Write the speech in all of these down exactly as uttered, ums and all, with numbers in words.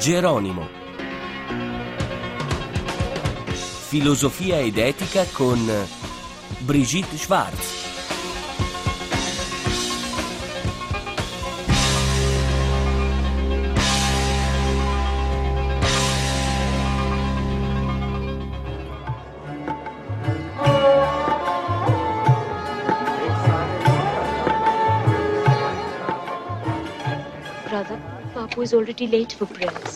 Geronimo. Filosofia ed etica con Brigitte Schwartz. Brother, Papu is already late for prayers.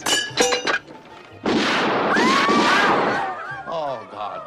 Oh, God.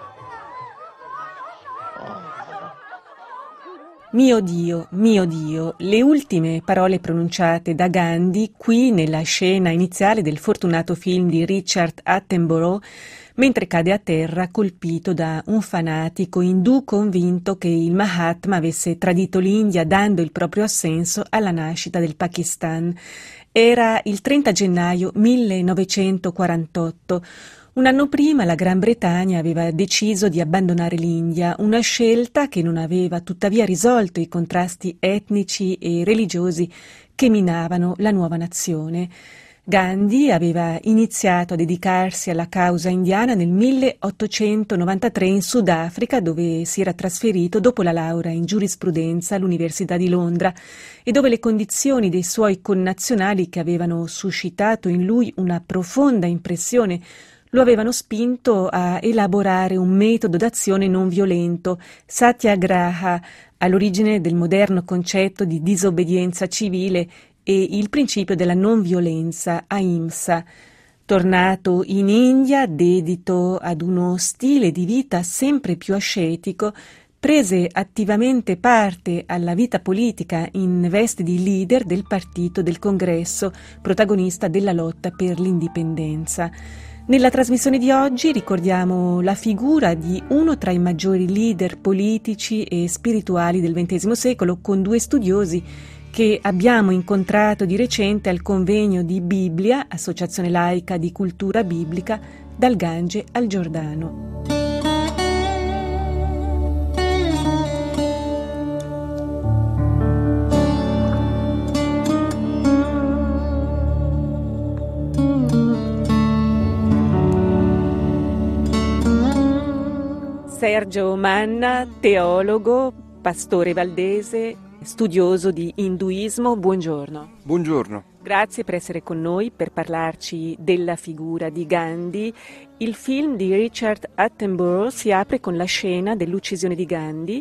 Mio Dio, mio Dio, le ultime parole pronunciate da Gandhi qui nella scena iniziale del fortunato film di Richard Attenborough, mentre cade a terra colpito da un fanatico indù convinto che il Mahatma avesse tradito l'India dando il proprio assenso alla nascita del Pakistan. Era il trenta gennaio millenovecentoquarantotto. Un anno prima la Gran Bretagna aveva deciso di abbandonare l'India, una scelta che non aveva tuttavia risolto i contrasti etnici e religiosi che minavano la nuova nazione. Gandhi aveva iniziato a dedicarsi alla causa indiana nel milleottocentonovantatré in Sudafrica, dove si era trasferito dopo la laurea in giurisprudenza all'Università di Londra e dove le condizioni dei suoi connazionali, che avevano suscitato in lui una profonda impressione, lo avevano spinto a elaborare un metodo d'azione non violento, satyagraha, all'origine del moderno concetto di disobbedienza civile, e il principio della non violenza, ahimsa. Tornato in India, dedito ad uno stile di vita sempre più ascetico, prese attivamente parte alla vita politica in veste di leader del partito del Congresso, protagonista della lotta per l'indipendenza. Nella trasmissione di oggi ricordiamo la figura di uno tra i maggiori leader politici e spirituali del ventesimo secolo con due studiosi che abbiamo incontrato di recente al convegno di Biblia, associazione laica di cultura biblica, dal Gange al Giordano. Sergio Manna, teologo, pastore valdese, studioso di induismo, buongiorno. Buongiorno. Grazie per essere con noi per parlarci della figura di Gandhi. Il film di Richard Attenborough si apre con la scena dell'uccisione di Gandhi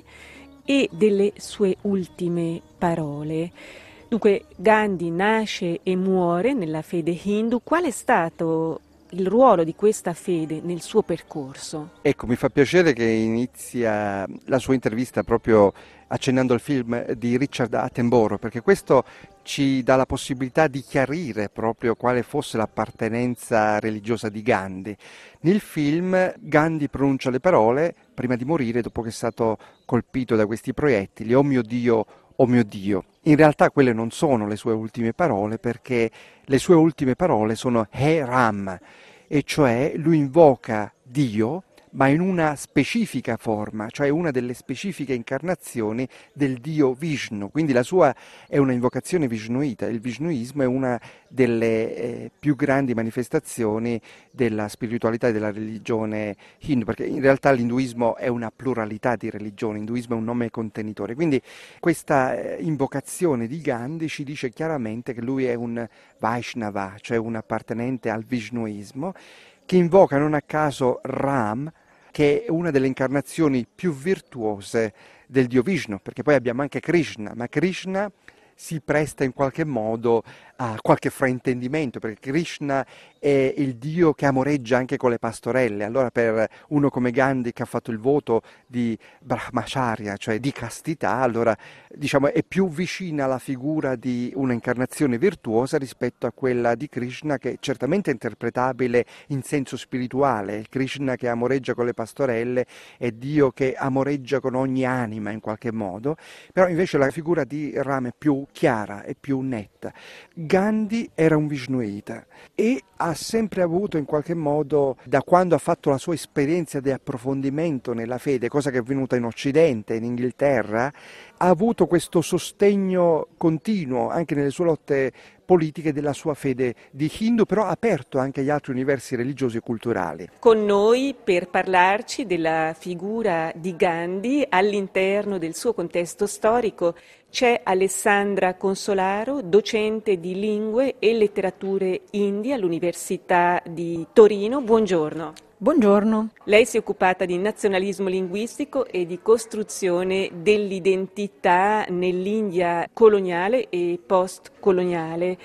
e delle sue ultime parole. Dunque, Gandhi nasce e muore nella fede hindu. Qual è stato il ruolo di questa fede nel suo percorso? Ecco, mi fa piacere che inizia la sua intervista proprio accennando al film di Richard Attenborough, perché questo ci dà la possibilità di chiarire proprio quale fosse l'appartenenza religiosa di Gandhi. Nel film Gandhi pronuncia le parole prima di morire, dopo che è stato colpito da questi proiettili: "Oh mio Dio, oh mio Dio". In realtà quelle non sono le sue ultime parole, perché le sue ultime parole sono He Ram, e cioè lui invoca Dio, ma in una specifica forma, cioè una delle specifiche incarnazioni del dio Vishnu. Quindi la sua è una invocazione vishnuita. Il vishnuismo è una delle eh, più grandi manifestazioni della spiritualità e della religione hindu, perché in realtà l'induismo è una pluralità di religioni, l'induismo è un nome contenitore. Quindi questa eh, invocazione di Gandhi ci dice chiaramente che lui è un Vaishnava, cioè un appartenente al vishnuismo, che invoca non a caso Ram, che è una delle incarnazioni più virtuose del dio Vishnu, perché poi abbiamo anche Krishna, ma Krishna si presta in qualche modo a qualche fraintendimento, perché Krishna è il dio che amoreggia anche con le pastorelle. Allora per uno come Gandhi, che ha fatto il voto di brahmacharya, cioè di castità, allora diciamo è più vicina alla figura di un'incarnazione virtuosa rispetto a quella di Krishna, che certamente è interpretabile in senso spirituale. Il Krishna che amoreggia con le pastorelle è Dio che amoreggia con ogni anima in qualche modo, però invece la figura di Ram è più chiara e più netta. Gandhi era un vishnuita e ha sempre avuto in qualche modo, da quando ha fatto la sua esperienza di approfondimento nella fede, cosa che è avvenuta in Occidente, in Inghilterra, ha avuto questo sostegno continuo anche nelle sue lotte politiche della sua fede di Hindu, però aperto anche agli altri universi religiosi e culturali. Con noi per parlarci della figura di Gandhi all'interno del suo contesto storico c'è Alessandra Consolaro, docente di lingue e letterature indie all'Università di Torino. Buongiorno. Buongiorno. Lei si è occupata di nazionalismo linguistico e di costruzione dell'identità nell'India coloniale e post-coloniale.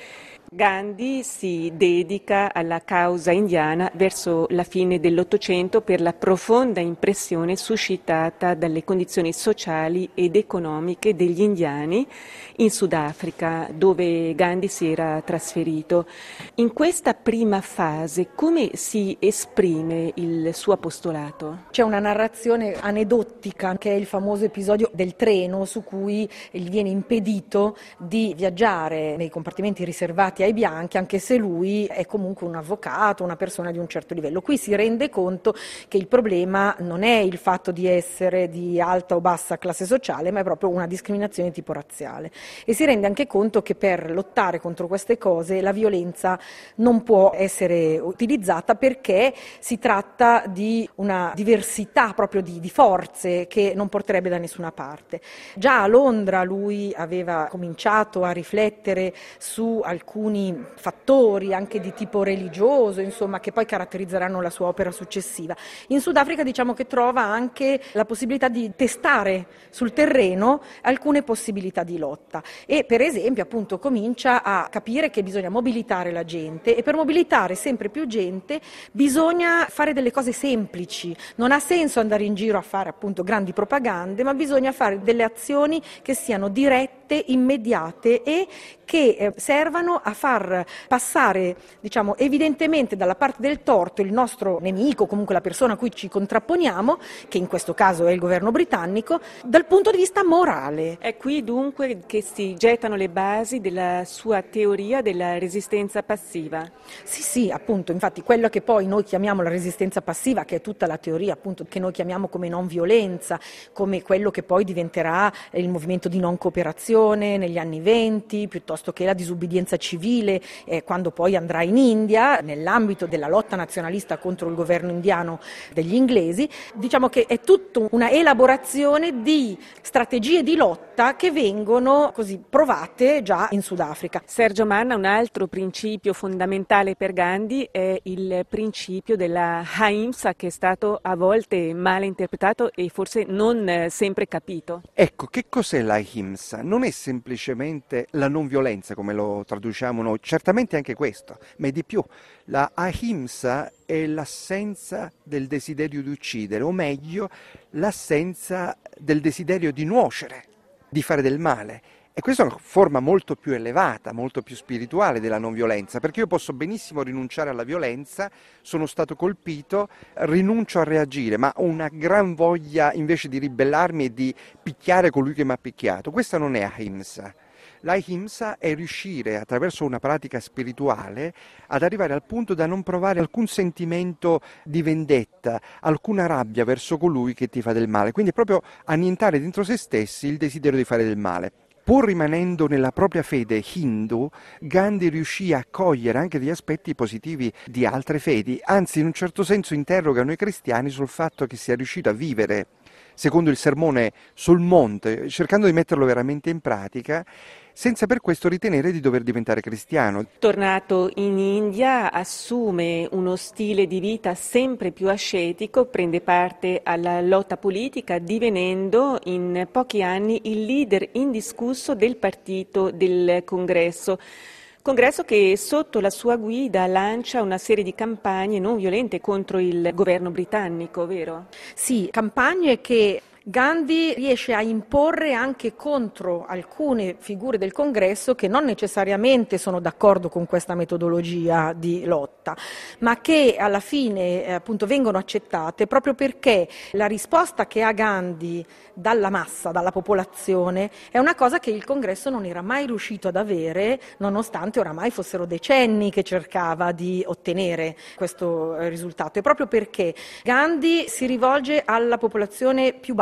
Gandhi si dedica alla causa indiana verso la fine dell'Ottocento per la profonda impressione suscitata dalle condizioni sociali ed economiche degli indiani in Sudafrica, dove Gandhi si era trasferito. In questa prima fase, come si esprime il suo apostolato? C'è una narrazione aneddotica, che è il famoso episodio del treno su cui gli viene impedito di viaggiare nei compartimenti riservati ai bianchi, anche se lui è comunque un avvocato, una persona di un certo livello. Qui si rende conto che il problema non è il fatto di essere di alta o bassa classe sociale, ma è proprio una discriminazione tipo razziale. E si rende anche conto che per lottare contro queste cose la violenza non può essere utilizzata, perché si tratta di una diversità proprio di, di forze che non porterebbe da nessuna parte. Già a Londra lui aveva cominciato a riflettere su alcuni fattori anche di tipo religioso, insomma, che poi caratterizzeranno la sua opera successiva. In Sudafrica diciamo che trova anche la possibilità di testare sul terreno alcune possibilità di lotta e per esempio appunto comincia a capire che bisogna mobilitare la gente, e per mobilitare sempre più gente bisogna fare delle cose semplici. Non ha senso andare in giro a fare appunto grandi propagande, ma bisogna fare delle azioni che siano dirette, immediate e che eh, servano a far passare, diciamo, evidentemente dalla parte del torto il nostro nemico, comunque la persona a cui ci contrapponiamo, che in questo caso è il governo britannico, dal punto di vista morale. È qui dunque che si gettano le basi della sua teoria della resistenza passiva. Sì, sì, appunto, infatti quello che poi noi chiamiamo la resistenza passiva, che è tutta la teoria appunto che noi chiamiamo come non violenza, come quello che poi diventerà il movimento di non cooperazione negli anni venti, piuttosto che la disubbidienza civile, eh, quando poi andrà in India, nell'ambito della lotta nazionalista contro il governo indiano degli inglesi. Diciamo che è tutta una elaborazione di strategie di lotta che vengono così provate già in Sudafrica. Sergio Manna, un altro principio fondamentale per Gandhi è il principio della ahimsa, che è stato a volte male interpretato e forse non sempre capito. Ecco, che cos'è l'ahimsa? Non è semplicemente la non violenza come lo traduciamo noi, certamente anche questo, ma è di più. La ahimsa è l'assenza del desiderio di uccidere, o meglio, l'assenza del desiderio di nuocere, di fare del male. E questa è una forma molto più elevata, molto più spirituale della non violenza, perché io posso benissimo rinunciare alla violenza, sono stato colpito, rinuncio a reagire, ma ho una gran voglia invece di ribellarmi e di picchiare colui che mi ha picchiato. Questa non è ahimsa. L'ahimsa è riuscire attraverso una pratica spirituale ad arrivare al punto da non provare alcun sentimento di vendetta, alcuna rabbia verso colui che ti fa del male, quindi proprio annientare dentro se stessi il desiderio di fare del male. Pur rimanendo nella propria fede hindu, Gandhi riuscì a cogliere anche degli aspetti positivi di altre fedi, anzi in un certo senso interroga noi cristiani sul fatto che sia riuscito a vivere secondo il sermone sul monte, cercando di metterlo veramente in pratica, senza per questo ritenere di dover diventare cristiano. Tornato in India, assume uno stile di vita sempre più ascetico, prende parte alla lotta politica, divenendo in pochi anni il leader indiscusso del partito del Congresso. Congresso che sotto la sua guida lancia una serie di campagne non violente contro il governo britannico, vero? Sì, campagne che Gandhi riesce a imporre anche contro alcune figure del Congresso che non necessariamente sono d'accordo con questa metodologia di lotta, ma che alla fine eh, appunto vengono accettate proprio perché la risposta che ha Gandhi dalla massa, dalla popolazione, è una cosa che il Congresso non era mai riuscito ad avere, nonostante oramai fossero decenni che cercava di ottenere questo risultato. E proprio perché Gandhi si rivolge alla popolazione più bassa,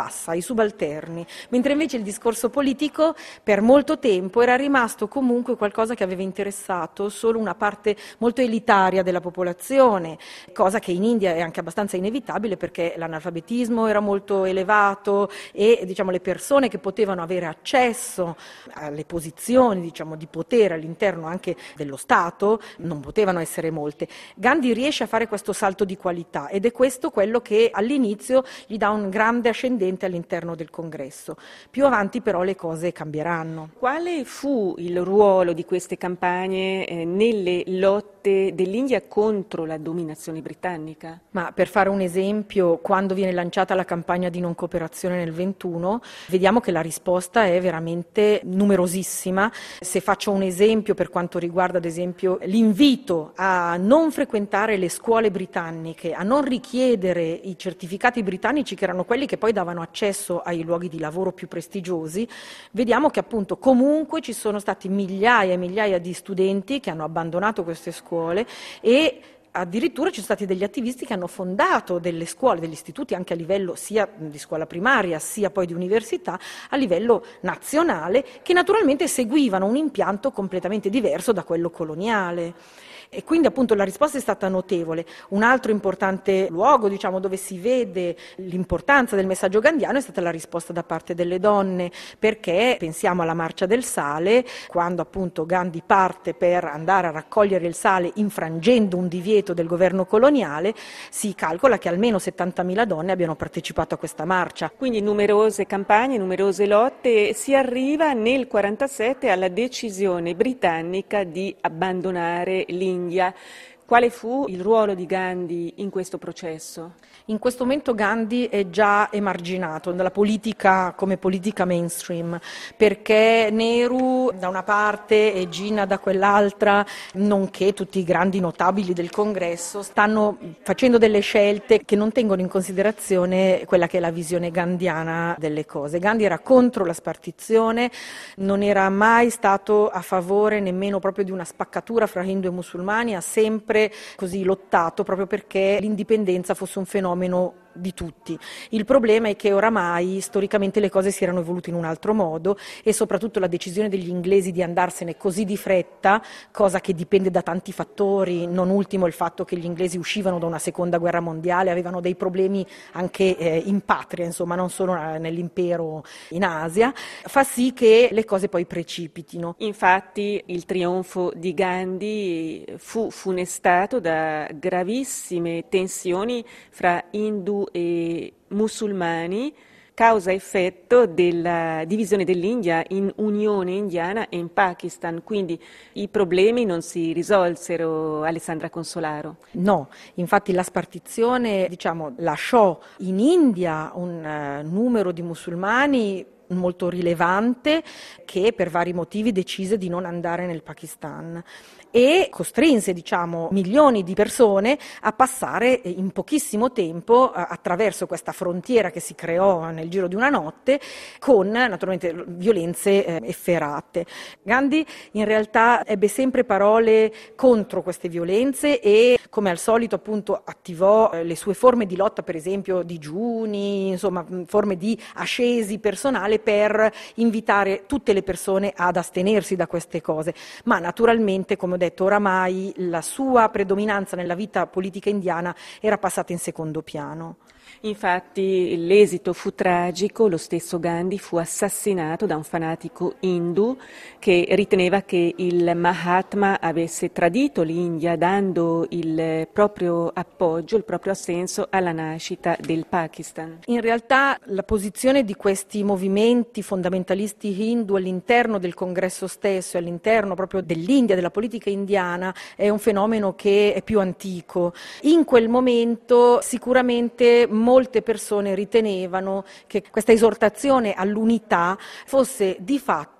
bassa, ai subalterni, mentre invece il discorso politico per molto tempo era rimasto comunque qualcosa che aveva interessato solo una parte molto elitaria della popolazione, cosa che in India è anche abbastanza inevitabile perché l'analfabetismo era molto elevato e diciamo, le persone che potevano avere accesso alle posizioni diciamo, di potere all'interno anche dello Stato non potevano essere molte. Gandhi riesce a fare questo salto di qualità ed è questo quello che all'inizio gli dà un grande ascendente all'interno del congresso. Più avanti però le cose cambieranno. Quale fu il ruolo di queste campagne eh, nelle lotte dell'India contro la dominazione britannica? Ma per fare un esempio, quando viene lanciata la campagna di non cooperazione nel ventuno, vediamo che la risposta è veramente numerosissima. Se faccio un esempio per quanto riguarda ad esempio l'invito a non frequentare le scuole britanniche, a non richiedere i certificati britannici che erano quelli che poi davano accesso ai luoghi di lavoro più prestigiosi, vediamo che appunto comunque ci sono stati migliaia e migliaia di studenti che hanno abbandonato queste scuole e addirittura ci sono stati degli attivisti che hanno fondato delle scuole, degli istituti anche a livello sia di scuola primaria sia poi di università a livello nazionale che naturalmente seguivano un impianto completamente diverso da quello coloniale. E quindi appunto la risposta è stata notevole. Un altro importante luogo diciamo, dove si vede l'importanza del messaggio gandhiano è stata la risposta da parte delle donne, perché pensiamo alla Marcia del Sale, quando appunto Gandhi parte per andare a raccogliere il sale infrangendo un divieto del governo coloniale, si calcola che almeno settantamila donne abbiano partecipato a questa marcia. Quindi numerose campagne, numerose lotte, si arriva nel quarantasette alla decisione britannica di abbandonare l'India. Quale fu il ruolo di Gandhi in questo processo? In questo momento Gandhi è già emarginato nella politica come politica mainstream, perché Nehru da una parte e Jinnah da quell'altra, nonché tutti i grandi notabili del congresso, stanno facendo delle scelte che non tengono in considerazione quella che è la visione gandhiana delle cose. Gandhi era contro la spartizione, non era mai stato a favore nemmeno proprio di una spaccatura fra Hindu e musulmani, ha sempre così lottato proprio perché l'indipendenza fosse un fenomeno di tutti. Il problema è che oramai storicamente le cose si erano evolute in un altro modo e soprattutto la decisione degli inglesi di andarsene così di fretta, cosa che dipende da tanti fattori, non ultimo il fatto che gli inglesi uscivano da una seconda guerra mondiale, avevano dei problemi anche eh, in patria, insomma non solo nell'impero in Asia, fa sì che le cose poi precipitino. Infatti il trionfo di Gandhi fu funestato da gravissime tensioni fra Hindu e musulmani, causa-effetto della divisione dell'India in Unione Indiana e in Pakistan, quindi i problemi non si risolsero, Alessandra Consolaro. No, infatti la spartizione diciamo, lasciò in India un uh, numero di musulmani molto rilevante che per vari motivi decise di non andare nel Pakistan e costrinse diciamo, milioni di persone a passare in pochissimo tempo attraverso questa frontiera che si creò nel giro di una notte con naturalmente violenze eh, efferate. Gandhi in realtà ebbe sempre parole contro queste violenze e come al solito appunto attivò eh, le sue forme di lotta, per esempio digiuni, insomma forme di ascesi personale per invitare tutte le persone ad astenersi da queste cose, ma naturalmente come ho detto oramai la sua predominanza nella vita politica indiana era passata in secondo piano. Infatti l'esito fu tragico, lo stesso Gandhi fu assassinato da un fanatico hindu che riteneva che il Mahatma avesse tradito l'India dando il proprio appoggio, il proprio assenso alla nascita del Pakistan. In realtà la posizione di questi movimenti fondamentalisti hindu all'interno del congresso stesso e all'interno proprio dell'India, della politica indiana, è un fenomeno che è più antico. In quel momento sicuramente molte persone ritenevano che questa esortazione all'unità fosse di fatto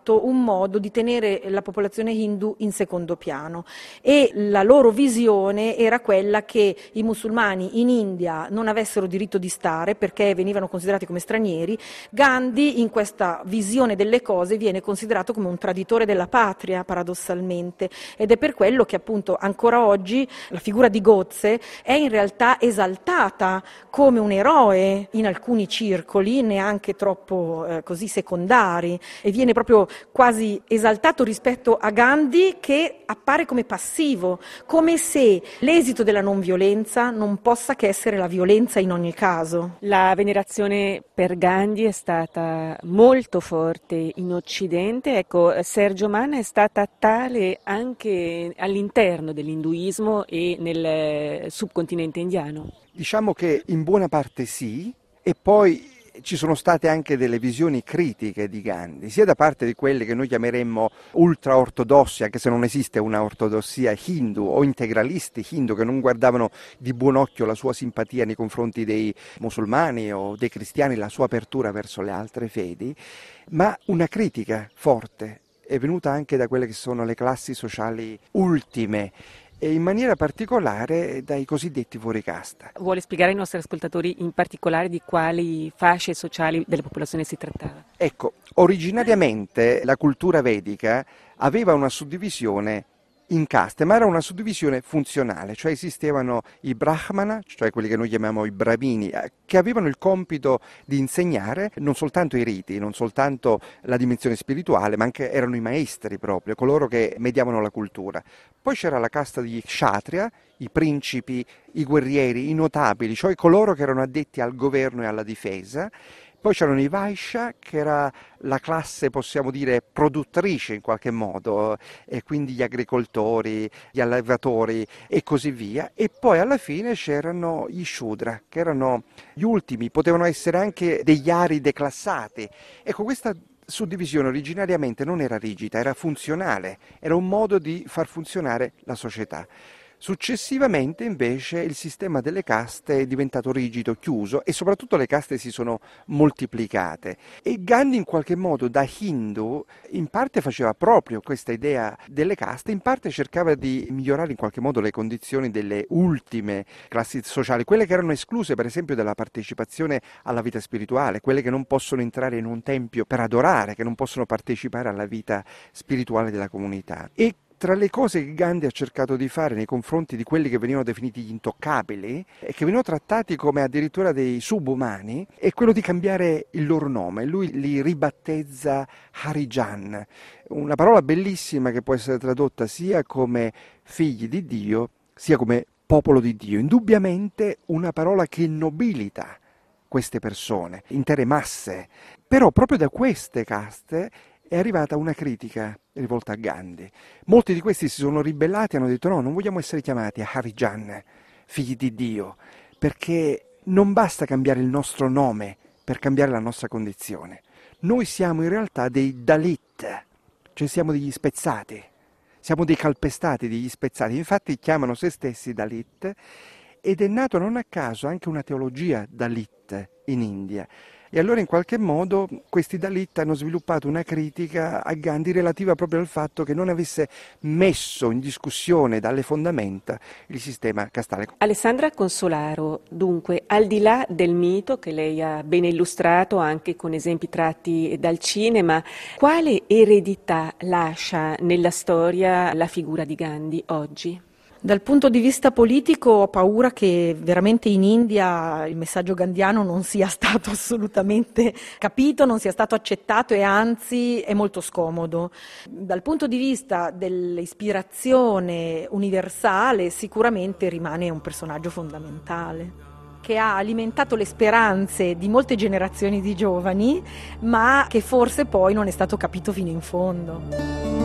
soltanto un modo di tenere la popolazione hindu in secondo piano, e la loro visione era quella che i musulmani in India non avessero diritto di stare perché venivano considerati come stranieri. Gandhi, in questa visione delle cose, viene considerato come un traditore della patria, paradossalmente, ed è per quello che appunto ancora oggi la figura di Godse è in realtà esaltata come un eroe in alcuni circoli, neanche troppo eh, così secondari, e viene proprio quasi esaltato rispetto a Gandhi, che appare come passivo, come se l'esito della non violenza non possa che essere la violenza in ogni caso. La venerazione per Gandhi è stata molto forte in Occidente. Ecco, Sergio Manna, è stata tale anche all'interno dell'induismo e nel subcontinente indiano? Diciamo che in buona parte sì, e poi ci sono state anche delle visioni critiche di Gandhi, sia da parte di quelli che noi chiameremmo ultra-ortodossi, anche se non esiste una ortodossia hindu, o integralisti hindu, che non guardavano di buon occhio la sua simpatia nei confronti dei musulmani o dei cristiani, la sua apertura verso le altre fedi, ma una critica forte è venuta anche da quelle che sono le classi sociali ultime, e in maniera particolare dai cosiddetti fuoricasta. Vuole spiegare ai nostri ascoltatori in particolare di quali fasce sociali della popolazione si trattava? Ecco, originariamente la cultura vedica aveva una suddivisione in caste, ma era una suddivisione funzionale, cioè esistevano i brahmana, cioè quelli che noi chiamiamo i brahmini, che avevano il compito di insegnare non soltanto i riti, non soltanto la dimensione spirituale, ma anche erano i maestri proprio, coloro che mediavano la cultura. Poi c'era la casta degli kshatriya, i principi, i guerrieri, i notabili, cioè coloro che erano addetti al governo e alla difesa. Poi c'erano i Vaishya, che era la classe, possiamo dire, produttrice in qualche modo, e quindi gli agricoltori, gli allevatori e così via. E poi alla fine c'erano gli Shudra, che erano gli ultimi, potevano essere anche degli ari declassati. Ecco, questa suddivisione originariamente non era rigida, era funzionale, era un modo di far funzionare la società. Successivamente invece il sistema delle caste è diventato rigido, chiuso, e soprattutto le caste si sono moltiplicate, e Gandhi in qualche modo da hindu in parte faceva proprio questa idea delle caste, in parte cercava di migliorare in qualche modo le condizioni delle ultime classi sociali, quelle che erano escluse per esempio dalla partecipazione alla vita spirituale, quelle che non possono entrare in un tempio per adorare, che non possono partecipare alla vita spirituale della comunità. E tra le cose che Gandhi ha cercato di fare nei confronti di quelli che venivano definiti gli intoccabili e che venivano trattati come addirittura dei subumani, è quello di cambiare il loro nome. Lui li ribattezza Harijan, una parola bellissima che può essere tradotta sia come figli di Dio, sia come popolo di Dio. Indubbiamente una parola che nobilita queste persone, intere masse. Però proprio da queste caste è arrivata una critica rivolta a Gandhi. Molti di questi si sono ribellati e hanno detto no, non vogliamo essere chiamati Harijan, figli di Dio, perché non basta cambiare il nostro nome per cambiare la nostra condizione. Noi siamo in realtà dei Dalit, cioè siamo degli spezzati, siamo dei calpestati, degli spezzati. Infatti chiamano se stessi Dalit, ed è nato non a caso anche una teologia Dalit in India. E allora in qualche modo questi Dalit hanno sviluppato una critica a Gandhi relativa proprio al fatto che non avesse messo in discussione dalle fondamenta il sistema castale. Alessandra Consolaro, dunque, al di là del mito che lei ha ben illustrato anche con esempi tratti dal cinema, quale eredità lascia nella storia la figura di Gandhi oggi? Dal punto di vista politico ho paura che veramente in India il messaggio gandhiano non sia stato assolutamente capito, non sia stato accettato, e anzi è molto scomodo. Dal punto di vista dell'ispirazione universale sicuramente rimane un personaggio fondamentale, che ha alimentato le speranze di molte generazioni di giovani, ma che forse poi non è stato capito fino in fondo.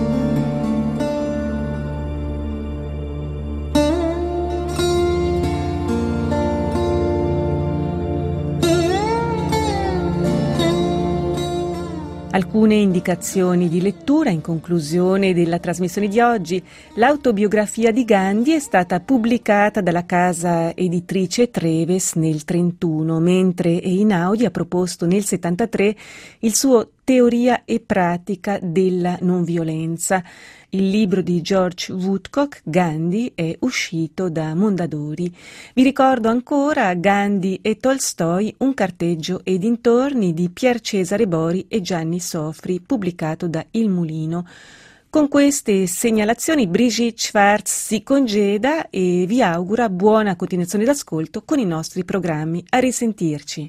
Alcune indicazioni di lettura in conclusione della trasmissione di oggi. L'autobiografia di Gandhi è stata pubblicata dalla casa editrice Treves nel trentuno, mentre Einaudi ha proposto nel settantatré il suo Teoria e pratica della non violenza. Il libro di George Woodcock, Gandhi, è uscito da Mondadori. Vi ricordo ancora Gandhi e Tolstoi, un carteggio e dintorni di Pier Cesare Bori e Gianni Sofri, pubblicato da Il Mulino. Con queste segnalazioni Brigitte Schwartz si congeda e vi augura buona continuazione d'ascolto con i nostri programmi. A risentirci.